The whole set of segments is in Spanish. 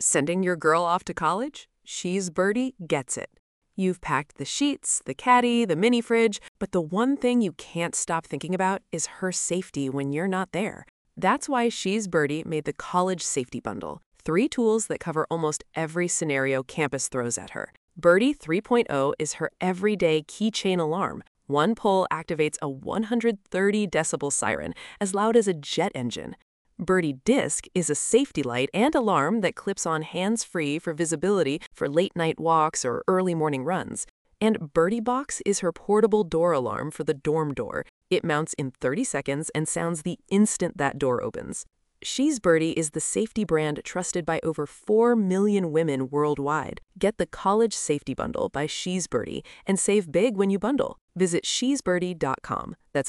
Sending your girl off to college? She's Birdie gets it. You've packed the sheets, the caddy, the mini fridge, but the one thing you can't stop thinking about is her safety when you're not there. That's why She's Birdie made the College Safety Bundle. 3 tools that cover almost every scenario campus throws at her. Birdie 3.0 is her everyday keychain alarm. One pull activates a 130 decibel siren, as loud as a jet engine. Birdie Disc is a safety light and alarm that clips on hands-free for visibility for late-night walks or early morning runs. And Birdie Box is her portable door alarm for the dorm door. It mounts in 30 seconds and sounds the instant that door opens. She's Birdie is the safety brand trusted by over 4 million women worldwide. Get the College Safety Bundle by She's Birdie and save big when you bundle. Visit shesbirdie.com. That's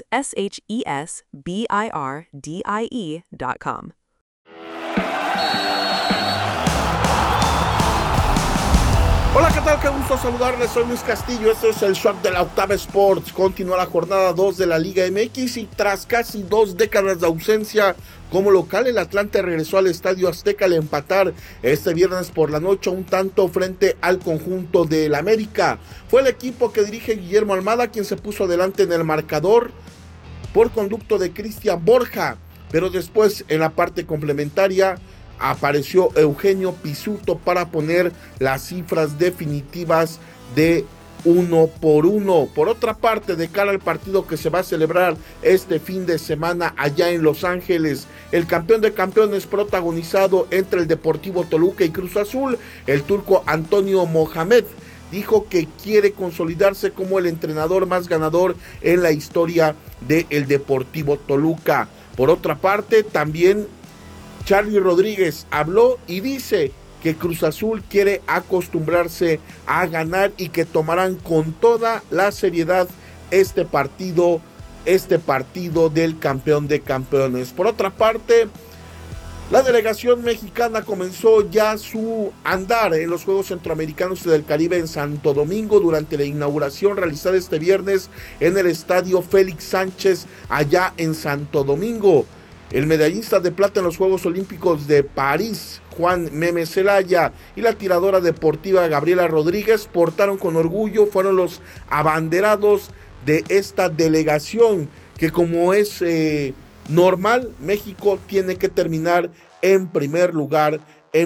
SHESBIRDIE.com. Hola, ¿qué tal? Qué gusto saludarles. Soy Luis Castillo. Esto es el Shock de la Octava Sports. Continúa la jornada 2 de la Liga MX y tras casi 2 décadas de ausencia como local, el Atlante regresó al Estadio Azteca al empatar este viernes por la noche un tanto frente al conjunto del América. Fue el equipo que dirige Guillermo Almada quien se puso adelante en el marcador por conducto de Cristian Borja, pero después en la parte complementaria apareció Eugenio Pizzuto para poner las cifras definitivas de 1-1. Por otra parte, de cara al partido que se va a celebrar este fin de semana allá en Los Ángeles, el campeón de campeones protagonizado entre el Deportivo Toluca y Cruz Azul, el turco Antonio Mohamed, dijo que quiere consolidarse como el entrenador más ganador en la historia del Deportivo Toluca. Por otra parte, también Charly Rodríguez habló y dice que Cruz Azul quiere acostumbrarse a ganar y que tomarán con toda la seriedad este partido del campeón de campeones. Por otra parte, la delegación mexicana comenzó ya su andar en los Juegos Centroamericanos y del Caribe en Santo Domingo durante la inauguración realizada este viernes en el Estadio Félix Sánchez allá en Santo Domingo. El medallista de plata en los Juegos Olímpicos de París, Juan Meme Celaya, y la tiradora deportiva Gabriela Rodríguez portaron con orgullo, fueron los abanderados de esta delegación, que como es normal, México tiene que terminar en primer lugar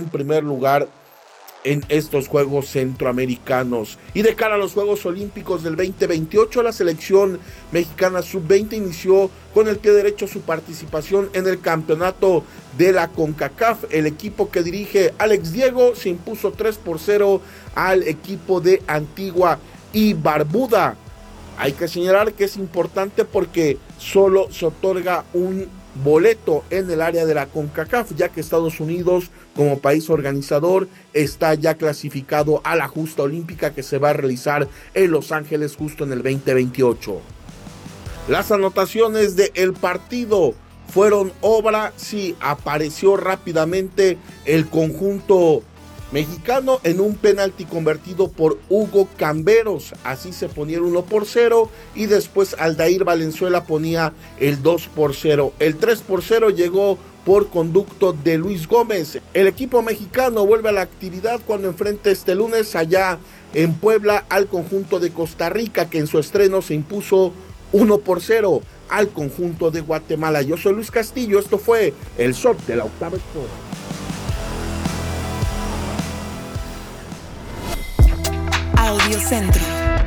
en estos Juegos Centroamericanos. Y de cara a los Juegos Olímpicos del 2028, la selección mexicana sub-20 inició con el pie derecho su participación en el campeonato de la CONCACAF. El equipo que dirige Alex Diego se impuso 3-0 al equipo de Antigua y Barbuda. Hay que señalar que es importante porque solo se otorga un boleto en el área de la CONCACAF, ya que Estados Unidos, como país organizador, está ya clasificado a la justa olímpica que se va a realizar en Los Ángeles justo en el 2028. Las anotaciones del partido fueron obra, sí, apareció rápidamente el conjunto mexicano en un penalti convertido por Hugo Camberos. Así se ponía el 1-0 y después Aldair Valenzuela ponía el 2-0. El 3-0 llegó por conducto de Luis Gómez. El equipo mexicano vuelve a la actividad cuando enfrenta este lunes allá en Puebla al conjunto de Costa Rica, que en su estreno se impuso 1-0 al conjunto de Guatemala. Yo soy Luis Castillo, esto fue el Shock de la Octava Sport. Audio Centro.